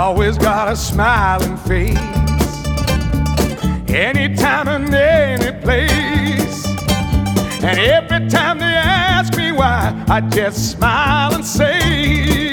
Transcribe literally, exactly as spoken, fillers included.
always got a smiling face, anytime and any place. And every time they ask me why, I just smile and say,